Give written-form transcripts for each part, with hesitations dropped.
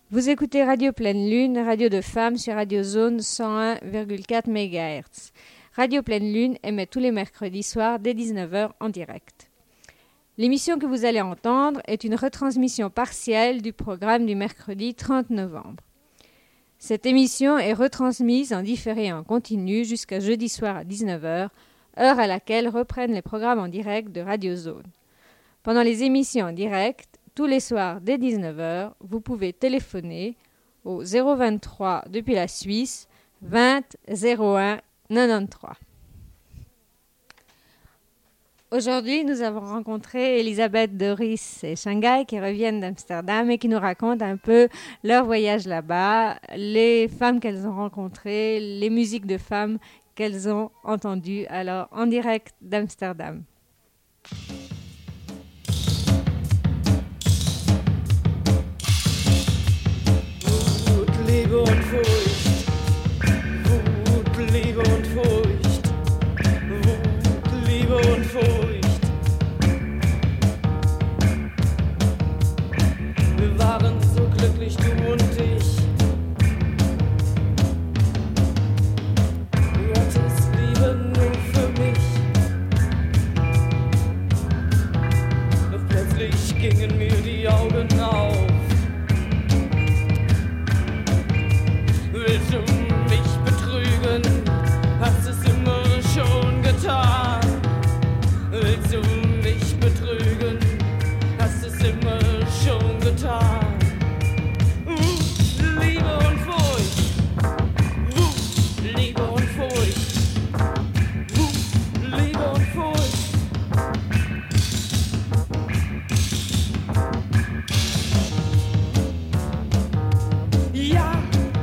Vous écoutez Radio Pleine Lune, radio de femmes sur Radio Zone 101,4 MHz. Radio Pleine Lune émet tous les mercredis soirs dès 19h en direct. L'émission que vous allez entendre est une retransmission partielle du programme du mercredi 30 novembre. Cette émission est retransmise en différé et en continu jusqu'à jeudi soir à 19h, heure à laquelle reprennent les programmes en direct de Radio Zone. Pendant les émissions en direct, tous les soirs dès 19h, vous pouvez téléphoner au 023 depuis la Suisse 20 01 93. Aujourd'hui, nous avons rencontré Elisabeth, Doris et Shanghai qui reviennent d'Amsterdam et qui nous racontent un peu leur voyage là-bas, les femmes qu'elles ont rencontrées, les musiques de femmes qu'elles ont entendues, alors en direct d'Amsterdam. Liebe und Furcht, Wut, Liebe und Furcht, Wut, Liebe und Furcht. Wir waren so glücklich, du und ich. Du hattest Liebe nur für mich. Doch plötzlich gingen mir die Augen auf. Willst du mich betrügen? Hast es immer schon getan. Willst du mich betrügen? Hast es immer schon getan. Liebe und Furcht. Liebe und Furcht. Liebe und Furcht. Ja.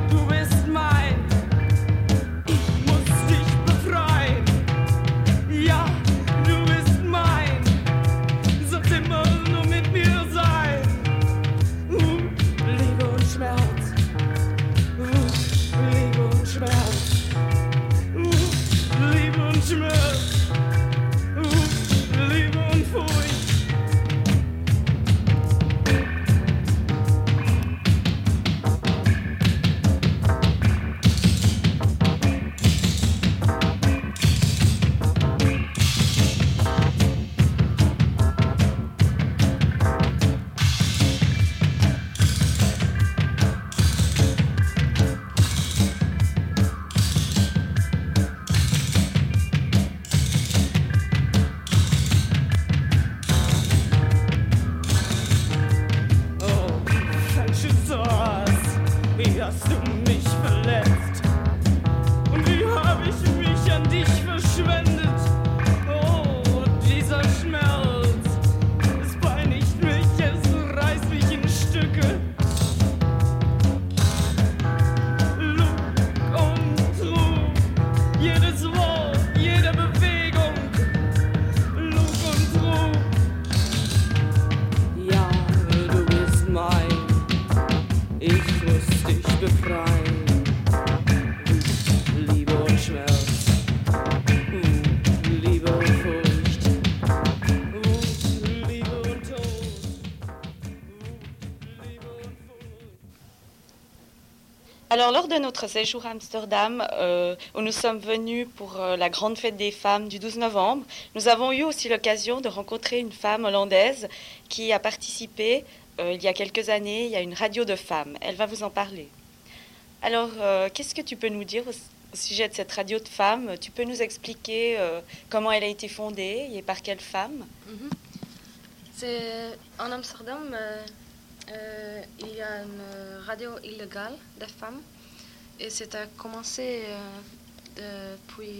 Alors, lors de notre séjour à Amsterdam, où nous sommes venus pour la grande fête des femmes du 12 novembre, nous avons eu aussi l'occasion de rencontrer une femme hollandaise qui a participé il y a quelques années, il y a une radio de femmes. Elle va vous en parler. Alors, qu'est-ce que tu peux nous dire au sujet de cette radio de femmes? Tu peux nous expliquer comment elle a été fondée et par quelle femme? C'est en Amsterdam. Il y a une radio illégale des femmes et c'est a commencé depuis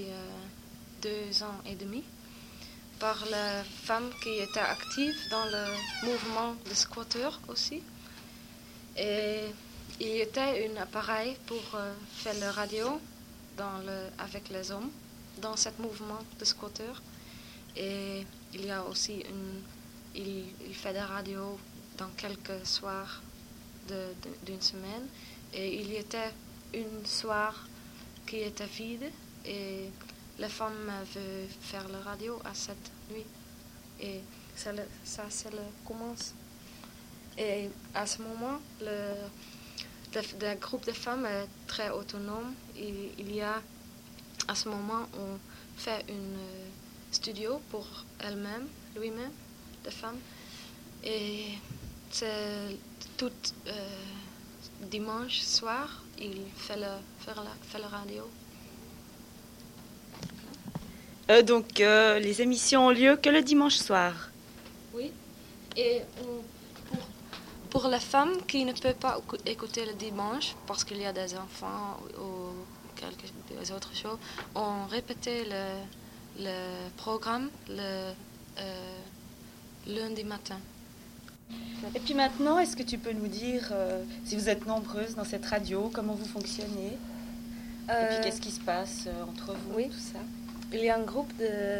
2 ans et demi par la femme qui était active dans le mouvement des squatteurs aussi. Et il y était un appareil pour faire la radio avec les hommes dans ce mouvement des squatteurs. Et il y a aussi il fait des radios dans quelques soirs d'une semaine. Et il y était une soir qui était vide et les femmes veulent faire la radio à cette nuit. Et ça commence. Et à ce moment, des groupes de femmes très autonomes. Il y a, à ce moment, on fait un studio pour elle-même, lui-même, de femmes. Et c'est tout dimanche soir, il fait le radio. Donc, les émissions ont lieu que le dimanche soir. Oui. Et pour les femmes qui ne peuvent pas écouter le dimanche parce qu'il y a des enfants ou des autres choses, on répétait le programme le lundi matin. Et puis maintenant, est-ce que tu peux nous dire, si vous êtes nombreuses dans cette radio, comment vous fonctionnez? Et puis qu'est-ce qui se passe entre vous, oui. tout ça? Il y a un groupe de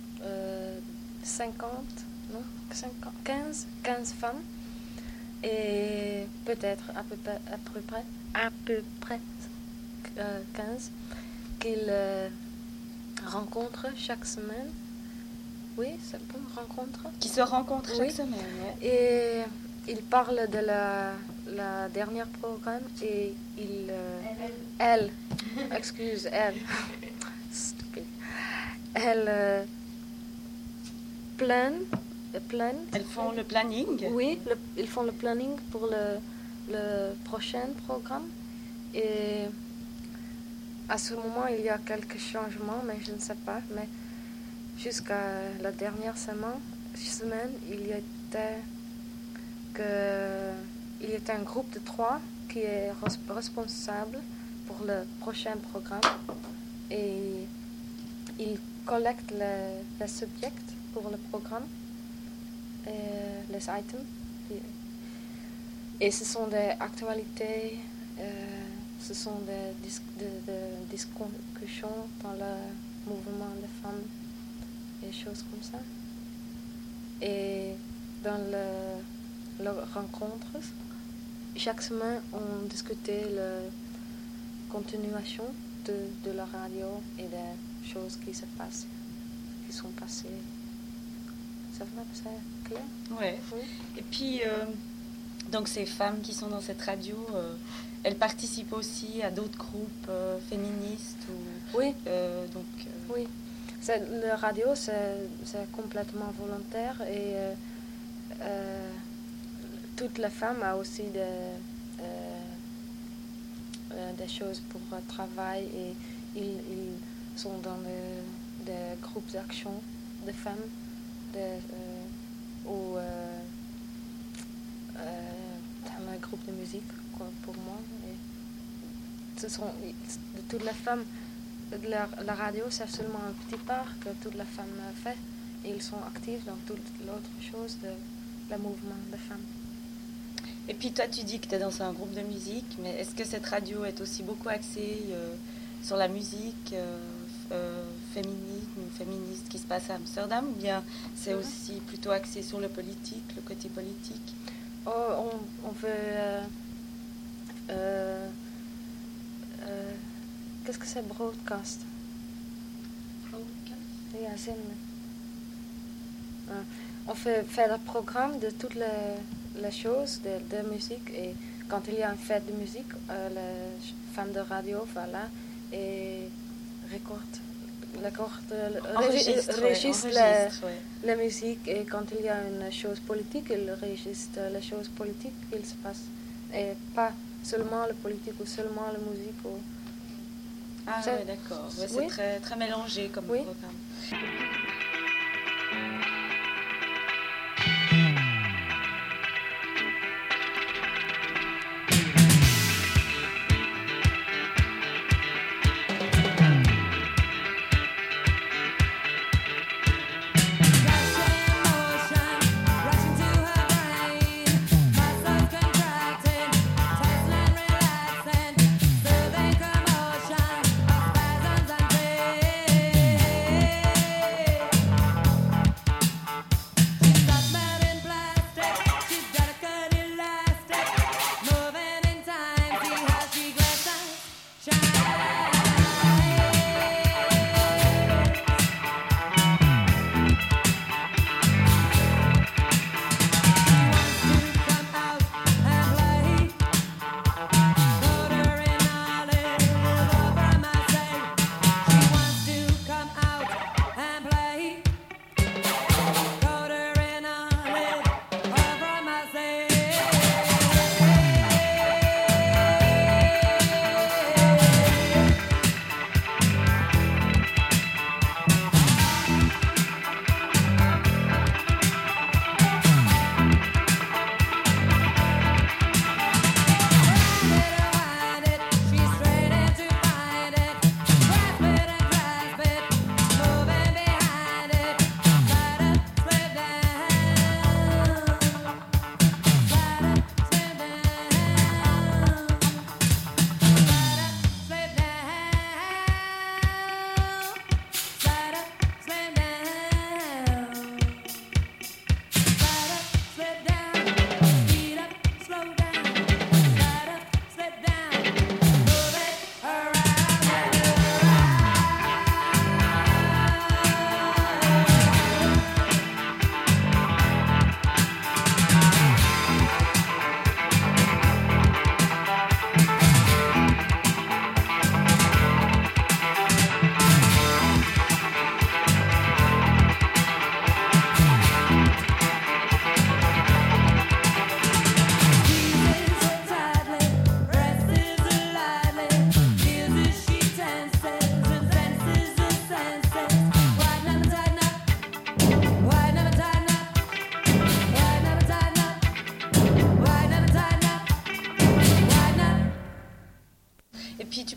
15 femmes et peut-être à peu près 15 qu'ils rencontrent chaque semaine. Oui, c'est bon, rencontre. Qui se rencontrent chaque Oui. semaine, ouais. Et ils parlent de la dernière programme et elle, stupide. Elle planent. Elles font le planning? Oui, ils font le planning pour le prochain programme. Et à ce moment, il y a quelques changements, mais je ne sais pas. Mais jusqu'à la dernière semaine, il y était un groupe de 3 qui est responsable pour le prochain programme. Et il collecte les subjets pour le programme, les items. Et ce sont des actualités, ce sont des discussions dans le mouvement des femmes, des choses comme ça. Et dans la rencontre, chaque semaine, on discutait la continuation de la radio et des choses qui se passent, qui sont passées. Ça va, c'est clair? Ouais. Oui. Et puis, donc ces femmes qui sont dans cette radio, elles participent aussi à d'autres groupes féministes ou, Oui. Donc, Oui. La radio, c'est complètement volontaire et toutes les femmes ont aussi des choses pour travail et ils sont dans des groupes d'action de femmes ou un groupe de musique pour moi. Et ce sont de toutes les femmes. La radio, c'est seulement un petit part que toutes les femmes font et ils sont actifs dans toute l'autre chose de le mouvement des femmes. Et puis toi, tu dis que tu es dans un groupe de musique, mais est-ce que cette radio est aussi beaucoup axée sur la musique féministe qui se passe à Amsterdam, ou bien c'est aussi plutôt axé sur le politique, le côté politique? On veut... qu'est-ce que c'est broadcast? Ja, zin. On fait le programme de toutes les choses de musique et quand il y a une fête de musique, les femmes de radio voilà, et enregistre la musique et quand il y a une chose politique, ils enregistrent les choses politiques qui se passent et pas seulement le politique ou seulement la musique. Ah oui, d'accord. Ouais, c'est très, très mélangé comme programme.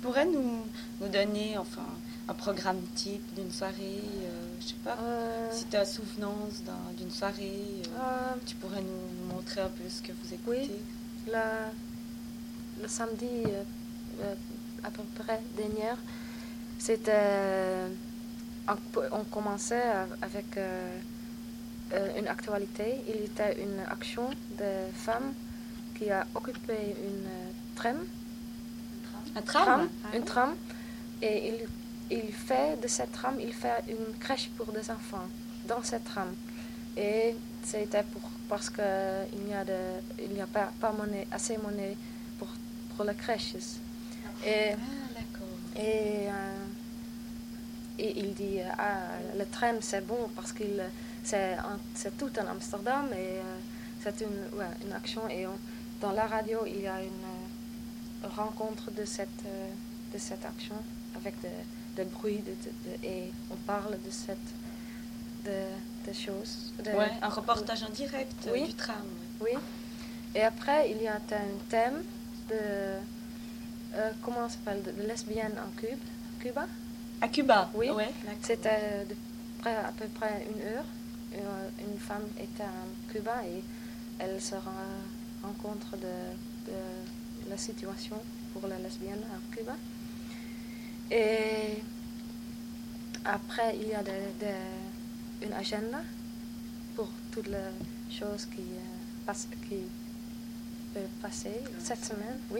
pourrais nous donner enfin, un programme type d'une soirée, je sais pas, si tu as souvenance d'une soirée, tu pourrais nous montrer un peu ce que vous écoutez. Oui, le samedi, à peu près dernier, c'était... on commençait avec une actualité. Il y était une action de femmes qui a occupé une tram. Un tram? Une tram. Et il fait de cette tram, il fait une crèche pour des enfants dans cette tram. Et c'était parce qu'il n'y a pas assez de monnaie pour les crèches. Et il dit le tram c'est bon parce que c'est tout en Amsterdam et c'est une action. Et dans la radio, il y a une rencontre de cette action avec de bruit et on parle de choses. Un reportage en direct du tram. Oui. Et après, il y a un thème de comment ça s'appelle, de lesbiennes en Cuba. À Cuba? Oui. Ouais, c'était à peu près 1 heure. Une femme était à Cuba et elle se rencontre de la situation pour les lesbiennes à Cuba. Et après, il y a une agenda pour toutes les choses qui peuvent passer cette semaine, oui.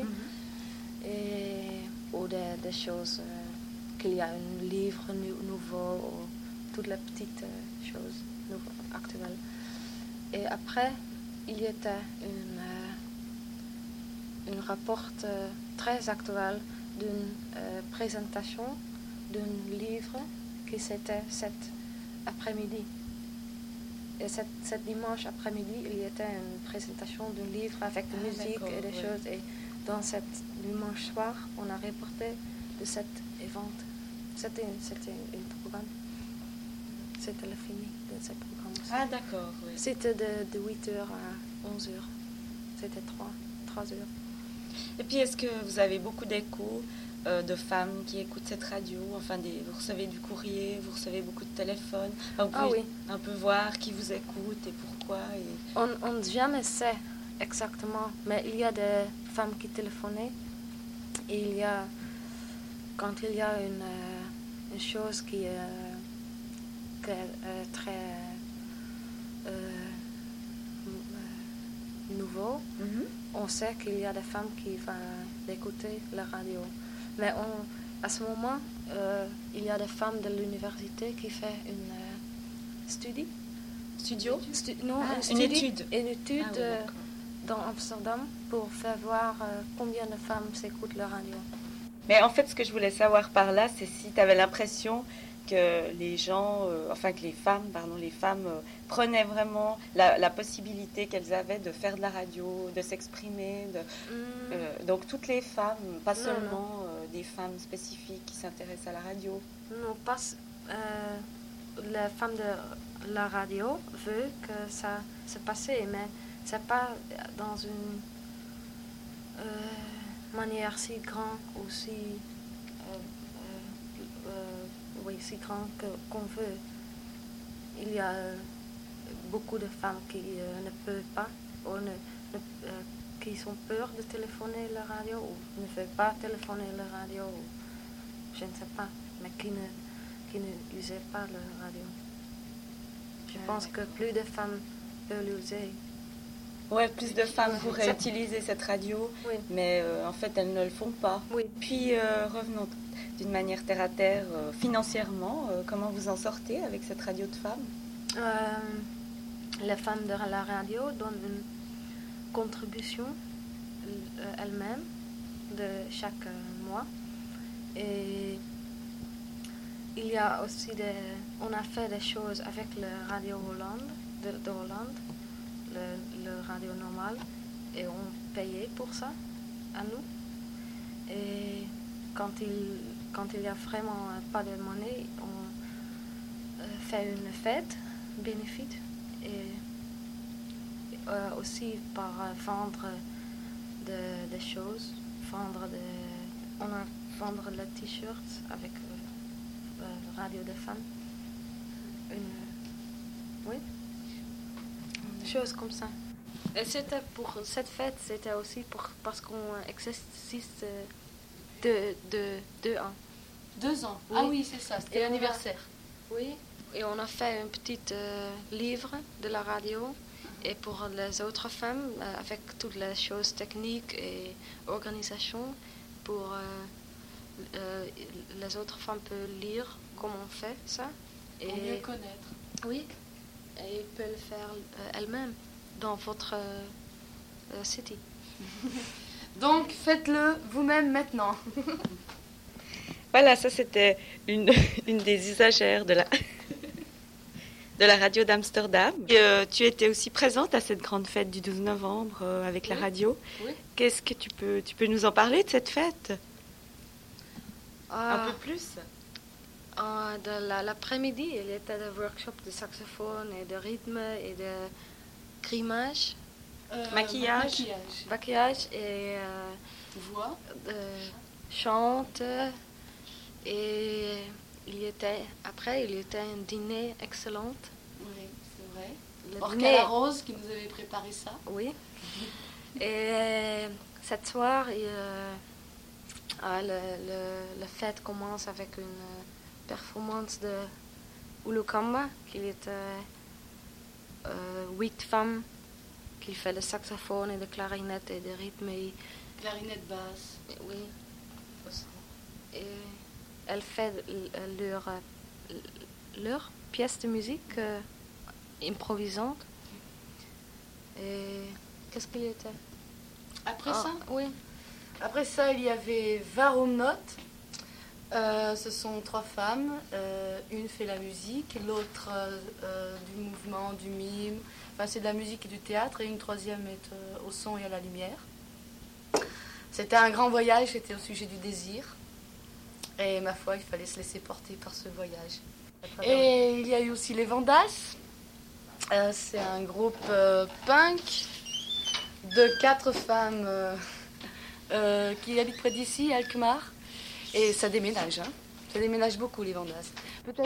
Ou des choses qu'il y a un livre nouveau ou toutes les petites choses actuelles. Et après, il y était un rapport très actuel d'une présentation d'un livre qui c'était cet après-midi. Et cet dimanche après-midi, il y était une présentation d'un livre avec de musique et des choses. Et dans cet dimanche soir, on a reporté de cet événement. C'était un programme. C'était la fin de ce programme aussi. Ah d'accord, oui. C'était de 8h à 11h. C'était 3 heures. Et puis, est-ce que vous avez beaucoup d'échos de femmes qui écoutent cette radio? Enfin, vous recevez du courrier, vous recevez beaucoup de téléphones. Enfin, vous pouvez un peu voir qui vous écoute et pourquoi. On ne jamais sait exactement, mais il y a des femmes qui téléphonaient. Et quand il y a une chose qui est très nouveau, on sait qu'il y a des femmes qui vont écouter la radio. Mais à ce moment, il y a des femmes de l'université qui font une une étude. Une étude dans Amsterdam pour faire voir combien de femmes s'écoutent la radio. Mais en fait, ce que je voulais savoir par là, c'est si tu avais l'impression que les gens, que les femmes prenaient vraiment la possibilité qu'elles avaient de faire de la radio, de s'exprimer. Donc toutes les femmes, pas seulement des femmes spécifiques qui s'intéressent à la radio. Non, pas les femmes de la radio veulent que ça se passe, mais c'est pas dans une manière si grande ou si grand qu'on veut. Il y a beaucoup de femmes qui ne peuvent pas ou qui sont peur de téléphoner la radio ou ne veulent pas téléphoner la radio ou je ne sais pas, mais qui ne usent pas la radio. Je pense que plus de femmes peuvent l'user. Oui, plus de femmes pourraient utiliser cette radio, mais en fait, elles ne le font pas. Oui. Puis, revenons d'une manière terre à terre, financièrement, comment vous en sortez avec cette radio de femmes? Les femmes de la radio donnent une contribution elles-mêmes de chaque mois. Et il y a aussi on a fait des choses avec la radio Hollande, de Hollande, le radio normal, et on payait pour ça à nous. Et quand il y a vraiment pas de monnaie, on fait une fête bénéfique et aussi par vendre des choses, vendre des on a vendre le t-shirt avec Radio des femmes. Oui, une chose comme ça. Et c'était pour cette fête, c'était aussi parce qu'on existe deux ans. 2 ans. Oui. Ah oui, c'est ça, c'était Et l'anniversaire. Oui, et on a fait un petit livre de la radio. Et pour les autres femmes, avec toutes les choses techniques et organisation, pour les autres femmes peuvent lire comment on fait ça. Pour mieux connaître. Oui, et ils peuvent le faire elles-mêmes dans votre city. Donc, faites-le vous-même maintenant. Voilà, ça c'était une des usagères de la radio d'Amsterdam. Et, tu étais aussi présente à cette grande fête du 12 novembre avec la radio. Oui. Qu'est-ce que tu peux nous en parler de cette fête? Un peu plus? L'après-midi, il y était des workshops de saxophone et de rythme et de grimage, Maquillage. maquillage et Voix. chante. Et il y était un dîner excellent. Oui, c'est vrai. Le Orcala Rose qui nous avait préparé ça. Oui. Et cette soir, la fête commence avec une performance de Ulukamba, qui était 8 femmes qui fait le saxophone et le clarinette et le rythme. Clarinette basse. Oui. Et elle fait leur pièce de musique improvisante. Et qu'est-ce qu'il y était? Après ça? Oui. Après ça, il y avait Varumnot. Ce sont 3 femmes. Une fait la musique, l'autre du mouvement, du mime. Enfin, c'est de la musique et du théâtre. Et une troisième est au son et à la lumière. C'était un grand voyage, c'était au sujet du désir. Et ma foi, il fallait se laisser porter par ce voyage. Et il y a eu aussi les Vandas. C'est un groupe punk de 4 femmes qui habitent près d'ici, à Alkmaar. Et ça déménage, hein. Ça déménage beaucoup, les Vandas. Peut-être...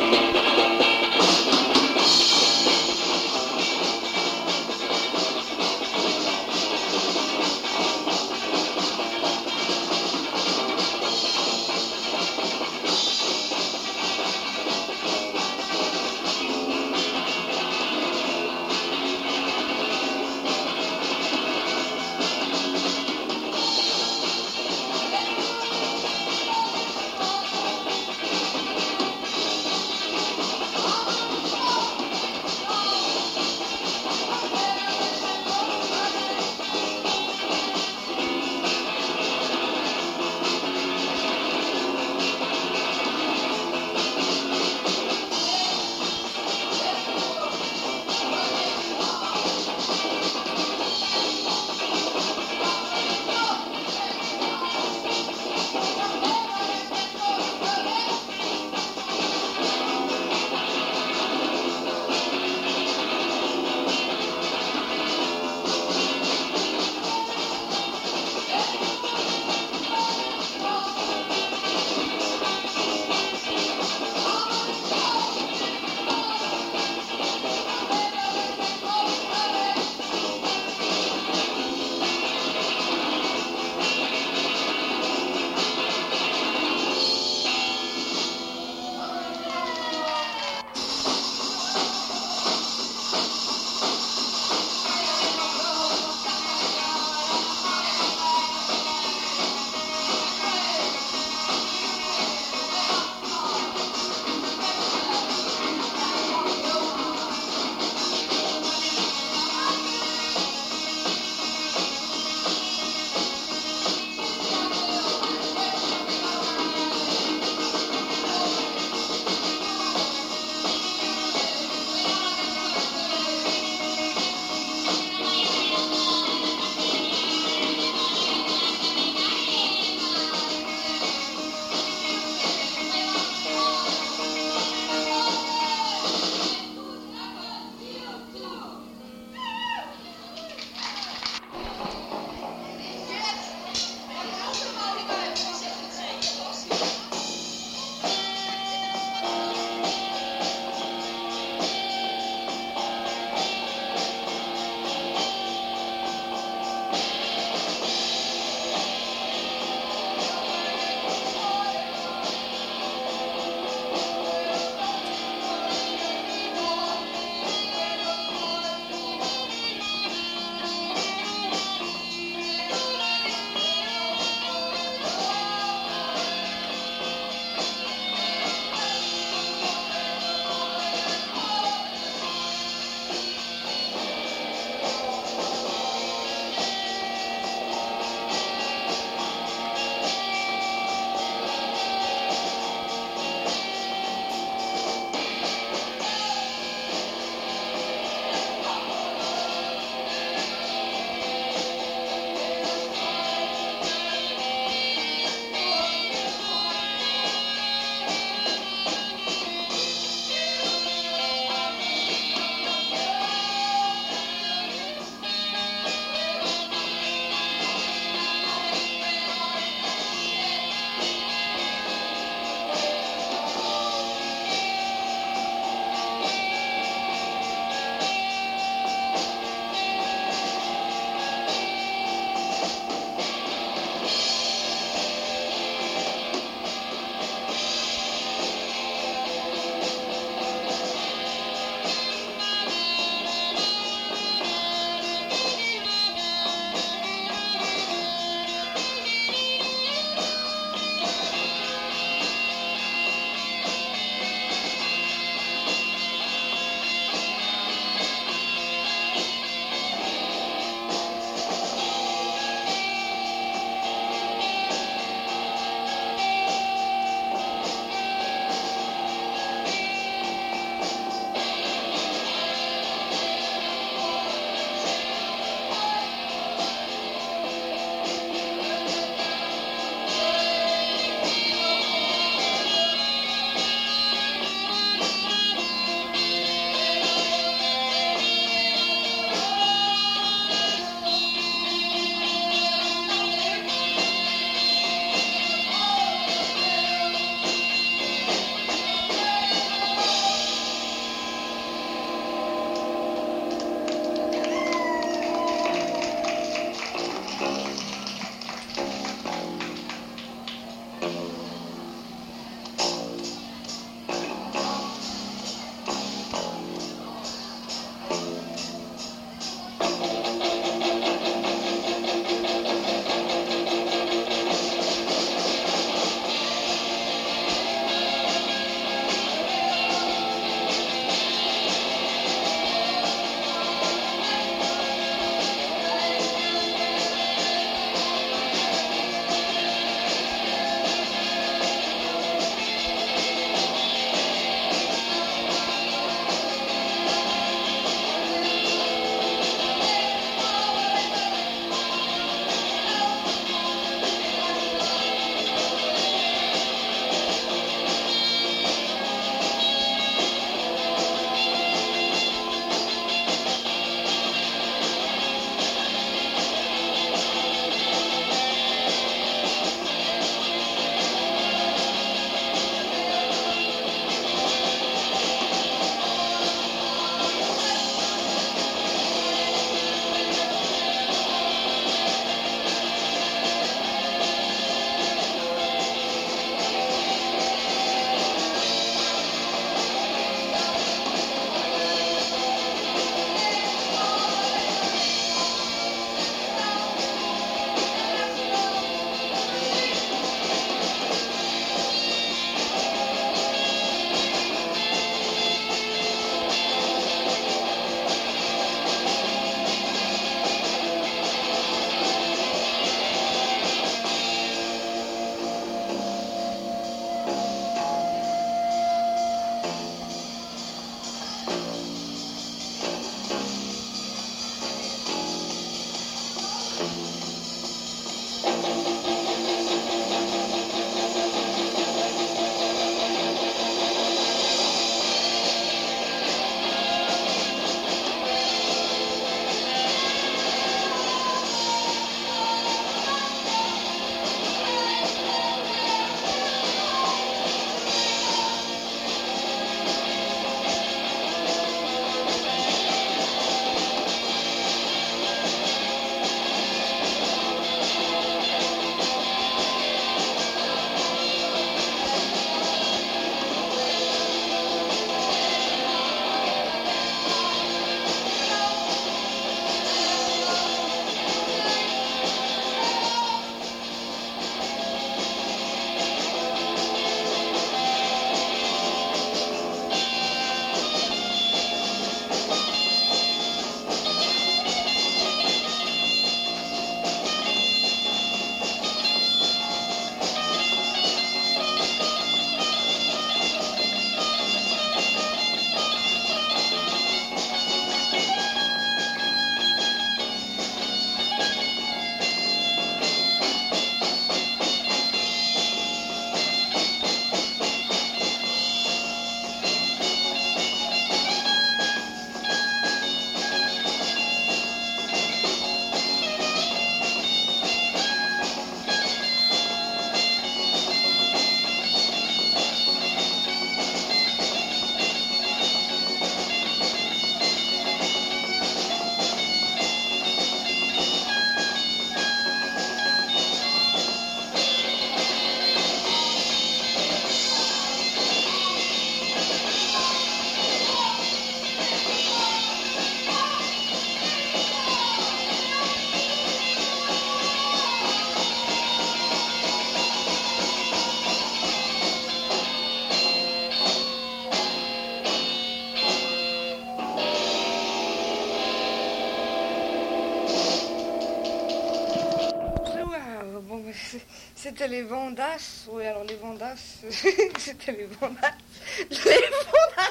c'était les Vandas. Oui, alors les Vandas, c'était les Vandas. Les Vandas.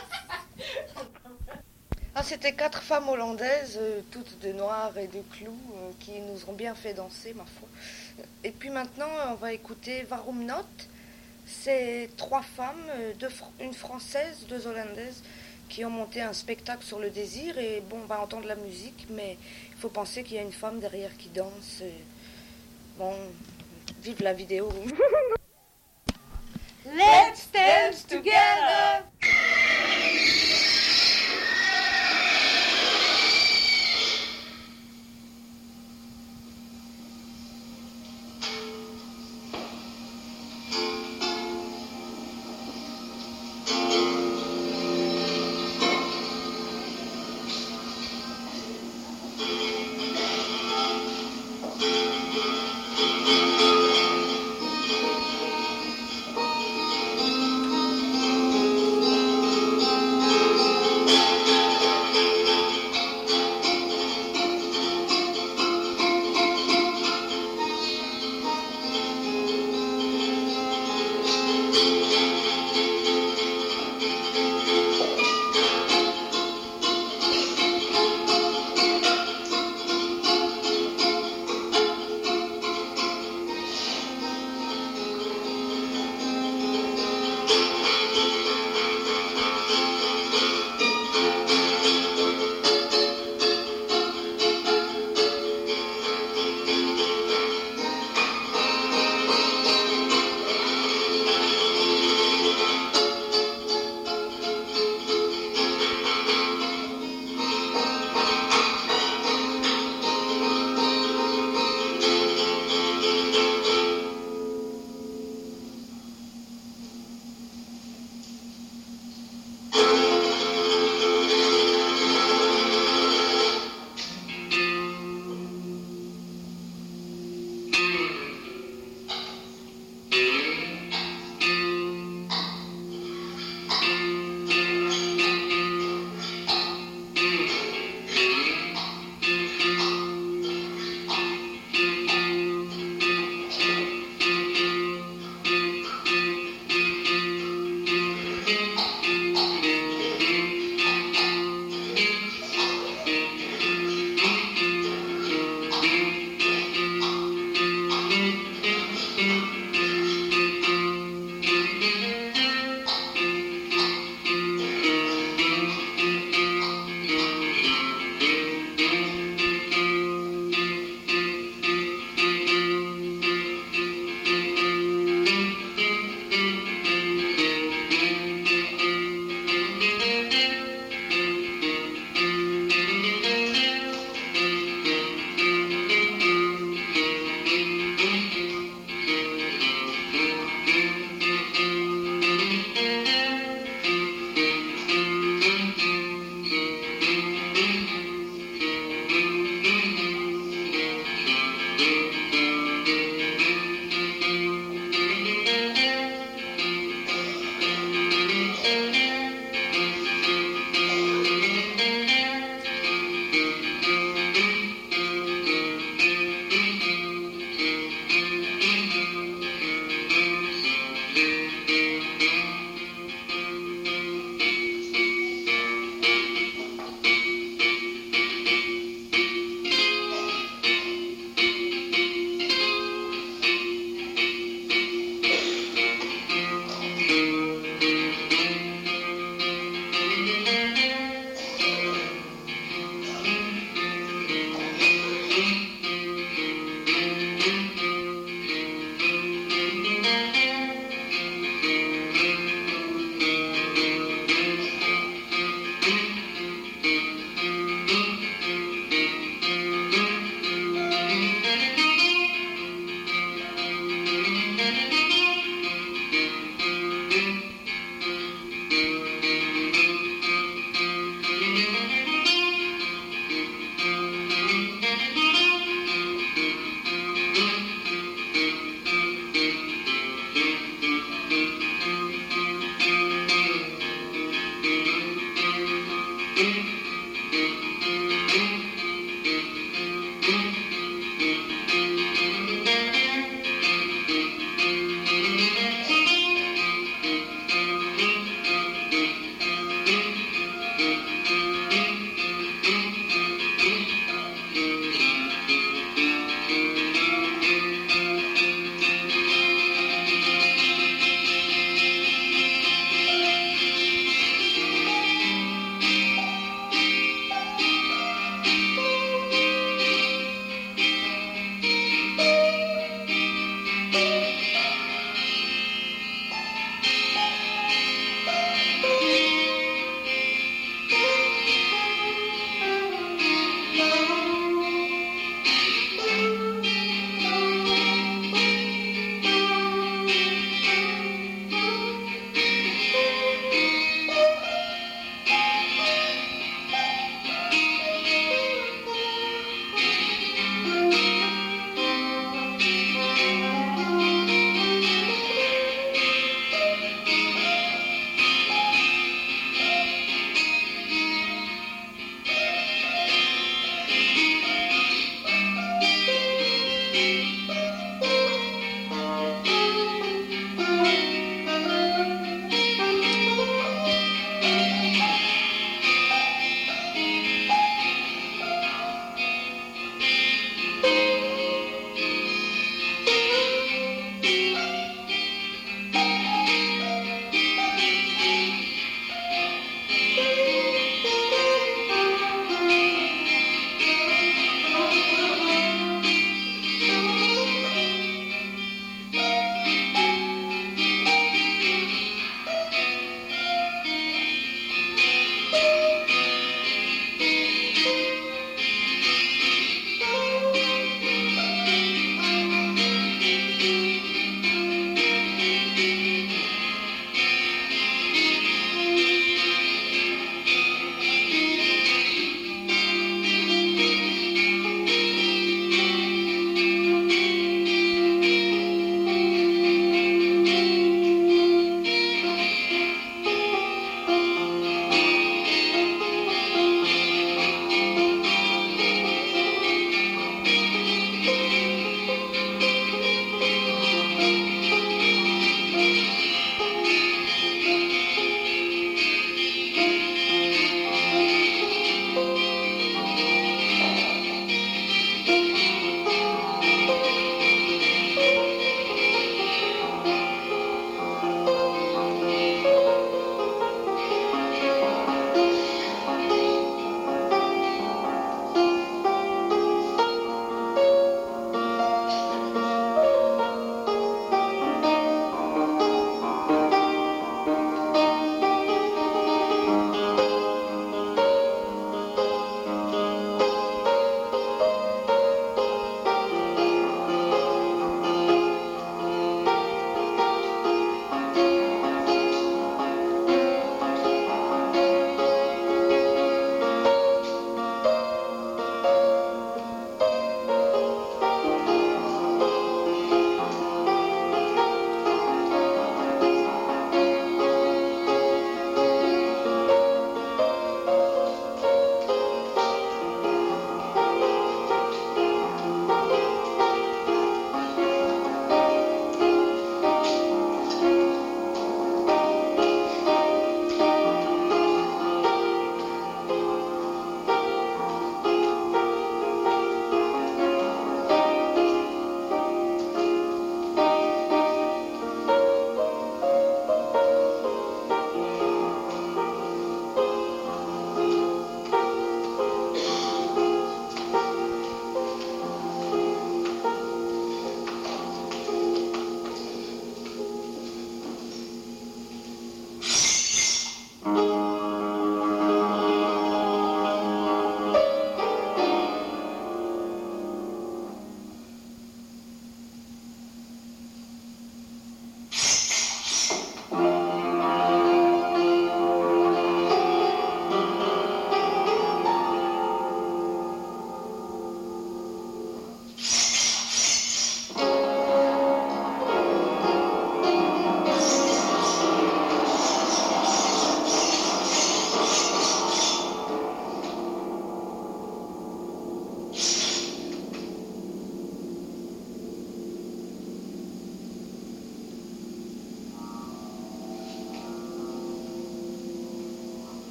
Ah, c'était 4 femmes hollandaises, toutes de noir et de clous, qui nous ont bien fait danser, ma foi. Et puis maintenant, on va écouter Waarom Not. C'est 3 femmes, une française, 2 hollandaises, qui ont monté un spectacle sur le désir. Et bon, on va entendre la musique, mais il faut penser qu'il y a une femme derrière qui danse. Bon, vive la vidéo. Let's dance together.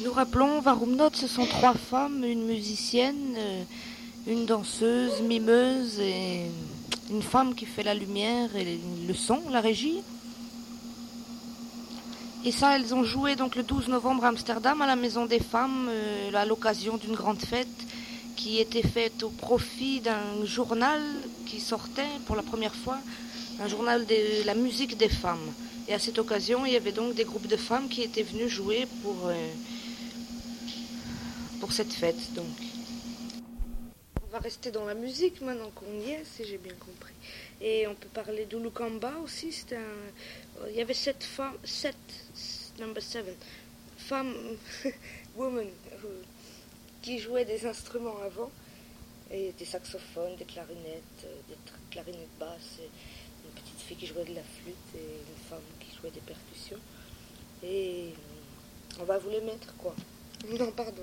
Nous rappelons, Varumnot, ce sont 3 femmes, une musicienne, une danseuse, mimeuse et une femme qui fait la lumière et le son, la régie. Et ça, elles ont joué donc le 12 novembre à Amsterdam à la Maison des Femmes à l'occasion d'une grande fête qui était faite au profit d'un journal qui sortait pour la première fois, un journal de la musique des femmes. Et à cette occasion, il y avait donc des groupes de femmes qui étaient venus jouer pour cette fête. Donc. On va rester dans la musique maintenant qu'on y est, si j'ai bien compris. Et on peut parler d'Ulukamba aussi. Il y avait 7 femmes, number 7, femmes, women, qui jouaient des instruments avant, et des saxophones, des clarinettes basses, et une petite fille qui jouait de la flûte et une femme qui jouait des percussions. Et on va vous les mettre, quoi. Non, pardon.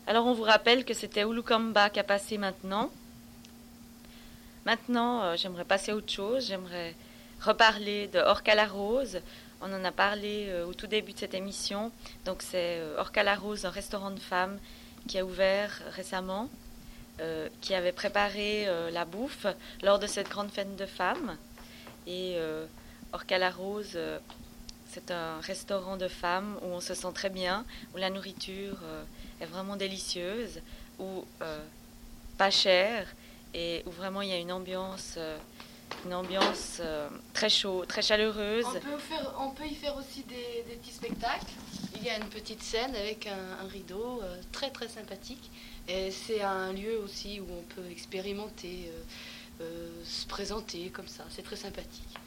Alors on vous rappelle que c'était Ulukamba qui a passé maintenant. Maintenant, j'aimerais passer à autre chose. J'aimerais reparler de Orca la Rose. On en a parlé au tout début de cette émission. Donc c'est Orca la Rose, un restaurant de femmes qui a ouvert récemment, qui avait préparé la bouffe lors de cette grande fête de femmes. Et Orca la Rose, c'est un restaurant de femmes où on se sent très bien, où la nourriture est vraiment délicieuse, où pas chère et où vraiment il y a une ambiance très chaude, très chaleureuse. On peut y faire aussi des petits spectacles. Il y a une petite scène avec un rideau très très sympathique. Et c'est un lieu aussi où on peut expérimenter, se présenter comme ça. C'est très sympathique.